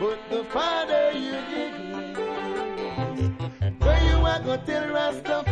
but the Father you give. Where you are go tell Rastafari.